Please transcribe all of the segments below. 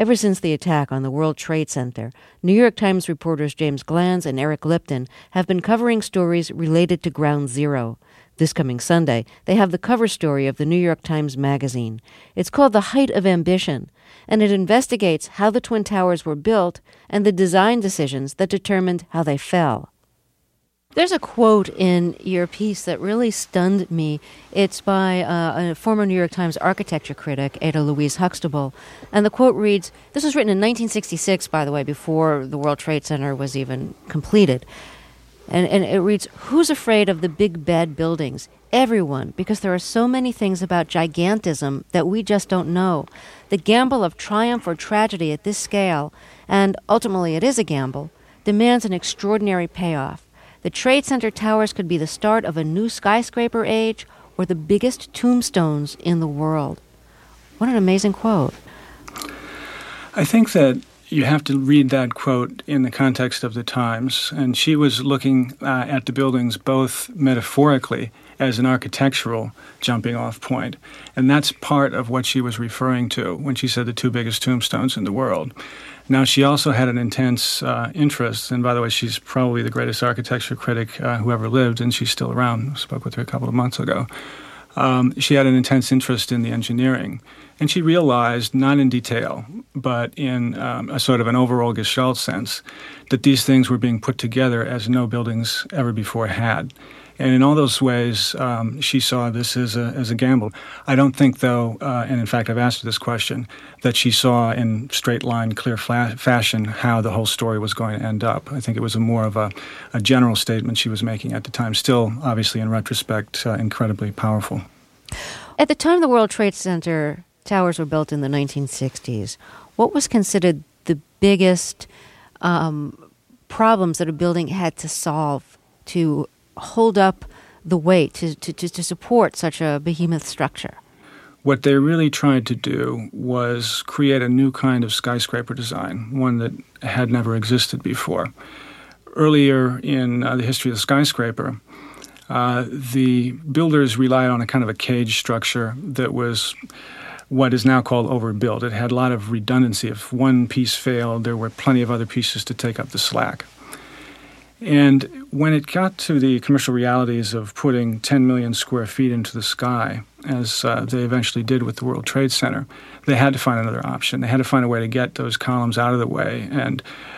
Ever since the attack on the World Trade Center, New York Times reporters James Glanz and Eric Lipton have been covering stories related to Ground Zero. This coming Sunday, they have the cover story of the New York Times Magazine. It's called The Height of Ambition, and it investigates how the Twin Towers were built and the design decisions that determined how they fell. There's a quote in your piece that really stunned me. It's by a former New York Times architecture critic, Ada Louise Huxtable. And the quote reads, this was written in 1966, by the way, before the World Trade Center was even completed. And it reads, who's afraid of the big bad buildings? Everyone, because there are so many things about gigantism that we just don't know. The gamble of triumph or tragedy at this scale, and ultimately it is a gamble, demands an extraordinary payoff. The Trade Center towers could be the start of a new skyscraper age or the biggest tombstones in the world. What an amazing quote. I think that you have to read that quote in the context of the times. And she was looking at the buildings both metaphorically as an architectural jumping-off point. And that's part of what she was referring to when she said the two biggest tombstones in the world. Now, she also had an intense interest, and by the way, she's probably the greatest architecture critic who ever lived, and she's still around. I spoke with her a couple of months ago. She had an intense interest in the engineering, and she realized, not in detail, but in a sort of an overall Gestalt sense, that these things were being put together as no buildings ever before had. And in all those ways, she saw this as a gamble. I don't think, though, and in fact I've asked her this question, that she saw in straight-line, clear fashion how the whole story was going to end up. I think it was more of a general statement she was making at the time, still, obviously, in retrospect, incredibly powerful. At the time the World Trade Center towers were built in the 1960s, what was considered the biggest problems that a building had to solve to hold up the weight, to support such a behemoth structure? What they really tried to do was create a new kind of skyscraper design, one that had never existed before. Earlier in the history of the skyscraper, the builders relied on a kind of a cage structure that was what is now called overbuilt. It had a lot of redundancy. If one piece failed, there were plenty of other pieces to take up the slack. And when it got to the commercial realities of putting 10 million square feet into the sky, as they eventually did with the World Trade Center, they had to find another option. They had to find a way to get those columns out of the way and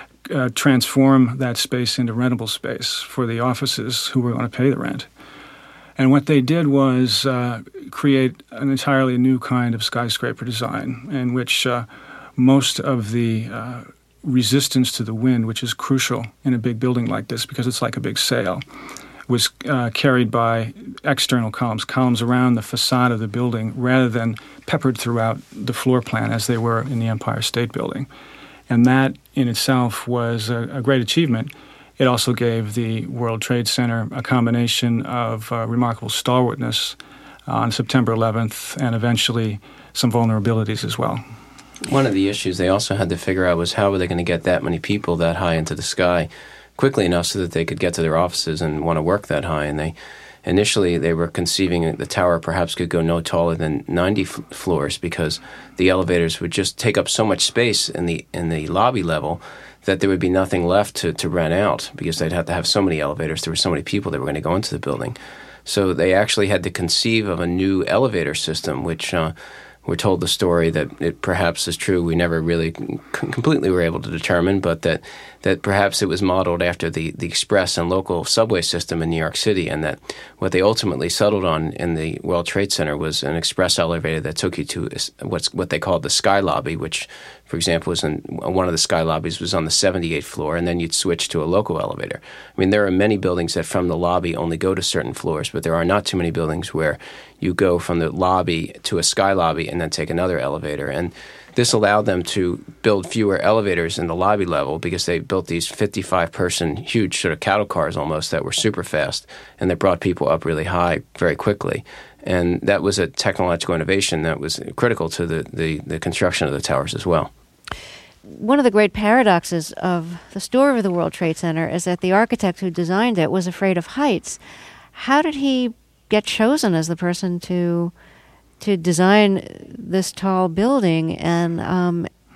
transform that space into rentable space for the offices who were going to pay the rent. And what they did was create an entirely new kind of skyscraper design in which most of the resistance to the wind, which is crucial in a big building like this because it's like a big sail, was carried by external columns around the facade of the building rather than peppered throughout the floor plan as they were in the Empire State Building. And that in itself was a great achievement. It also gave the World Trade Center a combination of remarkable stalwartness on September 11th and eventually some vulnerabilities as well. One of the issues they also had to figure out was how were they going to get that many people that high into the sky quickly enough so that they could get to their offices and want to work that high. And initially they were conceiving that the tower perhaps could go no taller than 90 floors because the elevators would just take up so much space in the lobby level that there would be nothing left to rent out because they'd have to have so many elevators. There were so many people that were going to go into the building. So they actually had to conceive of a new elevator system, which we're told the story that it perhaps is true. We never really completely were able to determine, but that perhaps it was modeled after the express and local subway system in New York City, and that what they ultimately settled on in the World Trade Center was an express elevator that took you to what they called the Sky Lobby, which, for example, was in one of the Sky Lobbies was on the 78th floor, and then you'd switch to a local elevator. I mean, there are many buildings that from the lobby only go to certain floors, but there are not too many buildings where you go from the lobby to a Sky Lobby and then take another elevator. And this allowed them to build fewer elevators in the lobby level because they built these 55-person huge sort of cattle cars almost that were super fast, and they brought people up really high very quickly. And that was a technological innovation that was critical to the construction of the towers as well. One of the great paradoxes of the story of the World Trade Center is that the architect who designed it was afraid of heights. How did he get chosen as the person to design this tall building, and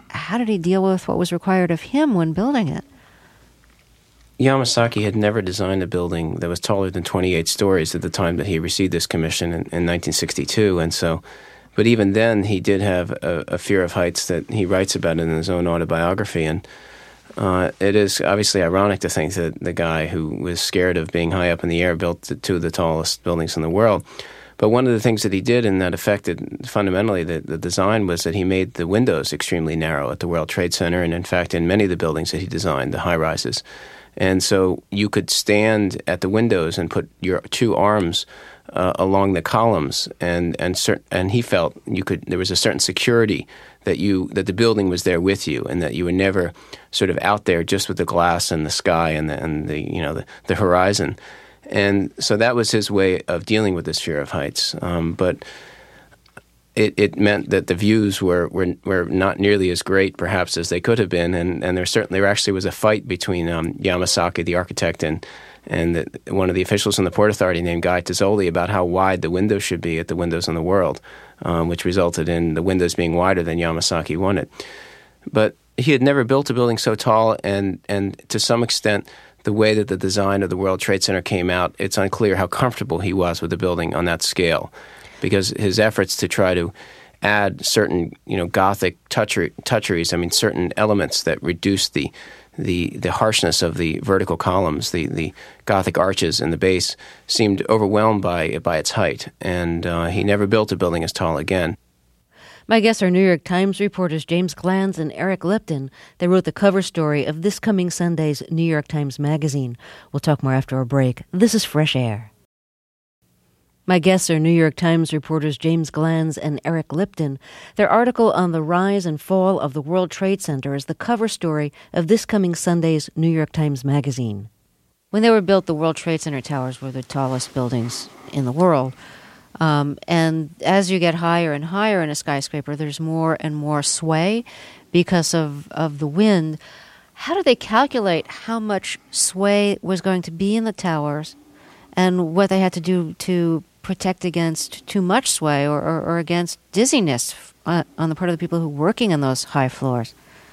how did he deal with what was required of him when building it? Yamasaki had never designed a building that was taller than 28 stories at the time that he received this commission in 1962. And so, but even then, he did have a fear of heights that he writes about in his own autobiography. And it is obviously ironic to think that the guy who was scared of being high up in the air built two of the tallest buildings in the world. But one of the things that he did and that affected fundamentally the design was that he made the windows extremely narrow at the World Trade Center and, in fact, in many of the buildings that he designed, the high-rises. And so you could stand at the windows and put your two arms along the columns, and he felt there was a certain security that the building was there with you, and that you were never sort of out there just with the glass and the sky and the horizon. And so that was his way of dealing with this fear of heights. But it meant that the views were not nearly as great, perhaps, as they could have been. And there actually was a fight between Yamasaki, the architect, and one of the officials in the Port Authority named Guy Tazzoli about how wide the windows should be at the windows in the world, which resulted in the windows being wider than Yamasaki wanted. But he had never built a building so tall, and to some extent, the way that the design of the World Trade Center came out, it's unclear how comfortable he was with the building on that scale, because his efforts to try to add certain, Gothic toucheries, certain elements that reduced the harshness of the vertical columns, the Gothic arches in the base, seemed overwhelmed by its height, and he never built a building as tall again. My guests are New York Times reporters James Glanz and Eric Lipton. They wrote the cover story of this coming Sunday's New York Times Magazine. We'll talk more after a break. This is Fresh Air. My guests are New York Times reporters James Glanz and Eric Lipton. Their article on the rise and fall of the World Trade Center is the cover story of this coming Sunday's New York Times Magazine. When they were built, the World Trade Center towers were the tallest buildings in the world. And as you get higher and higher in a skyscraper, there's more and more sway because of the wind. How did they calculate how much sway was going to be in the towers and what they had to do to protect against too much sway or against dizziness on the part of the people who were working on those high floors?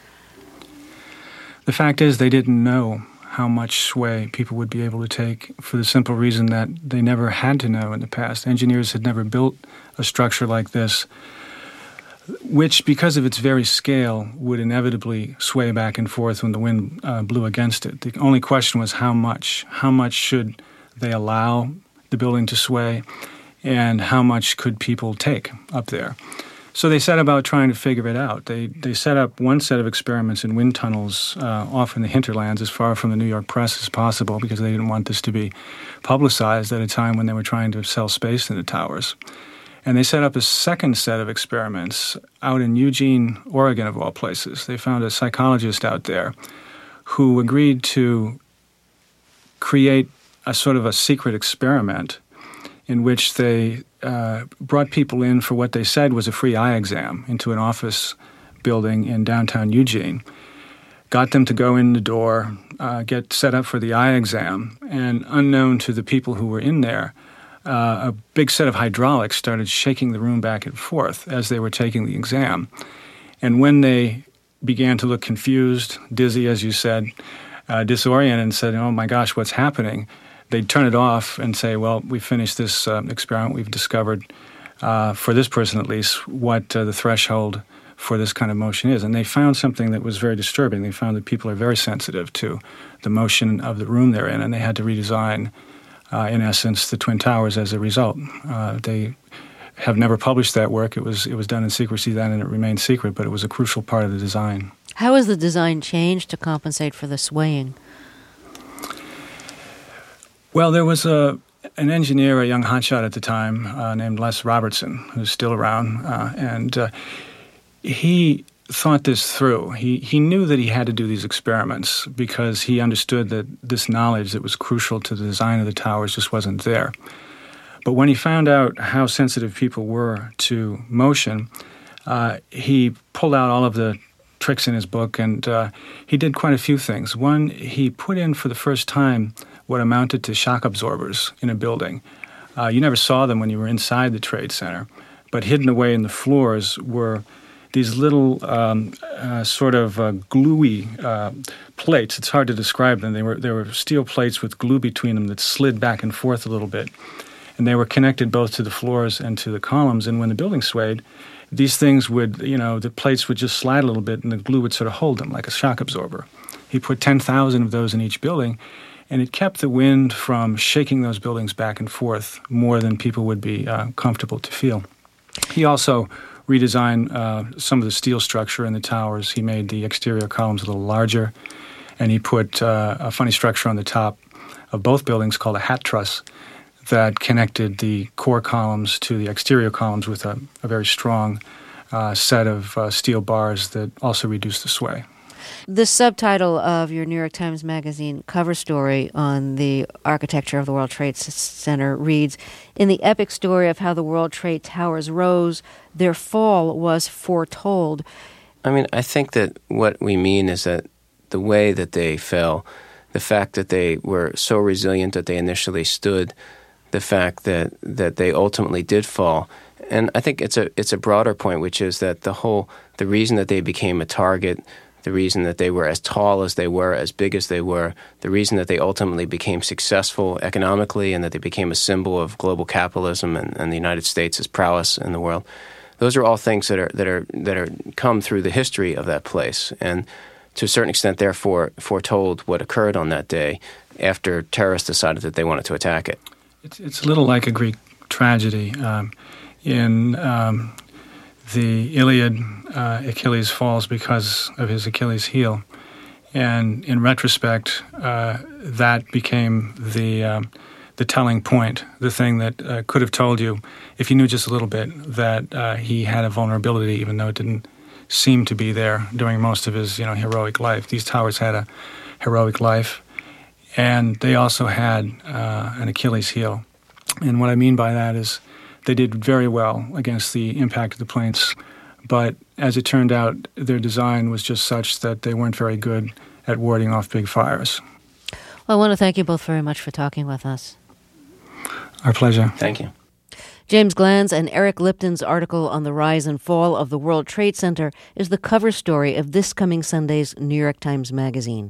The fact is they didn't know how much sway people would be able to take for the simple reason that they never had to know in the past. Engineers had never built a structure like this, which, because of its very scale, would inevitably sway back and forth when the wind blew against it. The only question was how much. How much should they allow the building to sway, and how much could people take up there? So they set about trying to figure it out. They set up one set of experiments in wind tunnels off in the hinterlands as far from the New York press as possible, because they didn't want this to be publicized at a time when they were trying to sell space in the towers. And they set up a second set of experiments out in Eugene, Oregon, of all places. They found a psychologist out there who agreed to create a sort of a secret experiment in which they brought people in for what they said was a free eye exam into an office building in downtown Eugene, got them to go in the door, get set up for the eye exam, and unknown to the people who were in there, a big set of hydraulics started shaking the room back and forth as they were taking the exam. And when they began to look confused, dizzy, as you said, disoriented, and said, "Oh my gosh, what's happening?" they'd turn it off and say, well, we finished this experiment. We've discovered, for this person at least, what the threshold for this kind of motion is. And they found something that was very disturbing. They found that people are very sensitive to the motion of the room they're in, and they had to redesign, in essence, the Twin Towers as a result. They have never published that work. It was done in secrecy then, and it remained secret, but it was a crucial part of the design. How has the design changed to compensate for the swaying? Well, there was an engineer, a young hotshot at the time, named Les Robertson, who's still around, and he thought this through. He knew that he had to do these experiments because he understood that this knowledge that was crucial to the design of the towers just wasn't there. But when he found out how sensitive people were to motion, he pulled out all of the tricks in his book, and he did quite a few things. One, he put in for the first time what amounted to shock absorbers in a building. You never saw them when you were inside the Trade Center, but hidden away in the floors were these little sort of gluey plates. It's hard to describe them. They were steel plates with glue between them that slid back and forth a little bit. And they were connected both to the floors and to the columns. And when the building swayed, these things would, the plates would just slide a little bit and the glue would sort of hold them like a shock absorber. He put 10,000 of those in each building, and it kept the wind from shaking those buildings back and forth more than people would be comfortable to feel. He also redesigned some of the steel structure in the towers. He made the exterior columns a little larger, and he put a funny structure on the top of both buildings called a hat truss that connected the core columns to the exterior columns with a very strong set of steel bars that also reduced the sway. The subtitle of your New York Times Magazine cover story on the architecture of the World Trade Center reads, "In the epic story of how the World Trade Towers rose, their fall was foretold." I mean, I think that what we mean is that the way that they fell, the fact that they were so resilient that they initially stood, the fact that they ultimately did fall. And I think it's a broader point, which is that the reason that they became a target, the reason that they were as tall as they were, as big as they were, the reason that they ultimately became successful economically and that they became a symbol of global capitalism and the United States' prowess in the world, those are all things that are come through the history of that place, and to a certain extent, therefore, foretold what occurred on that day after terrorists decided that they wanted to attack it. It's a little like a Greek tragedy. In the Iliad, Achilles falls because of his Achilles heel, and in retrospect, that became the telling point, the thing that could have told you, if you knew just a little bit, that he had a vulnerability, even though it didn't seem to be there during most of his heroic life. These towers had a heroic life, and they also had an Achilles heel. And what I mean by that is they did very well against the impact of the planes, but as it turned out, their design was just such that they weren't very good at warding off big fires. Well, I want to thank you both very much for talking with us. Our pleasure. Thank you. James Glanz and Eric Lipton's article on the rise and fall of the World Trade Center is the cover story of this coming Sunday's New York Times Magazine.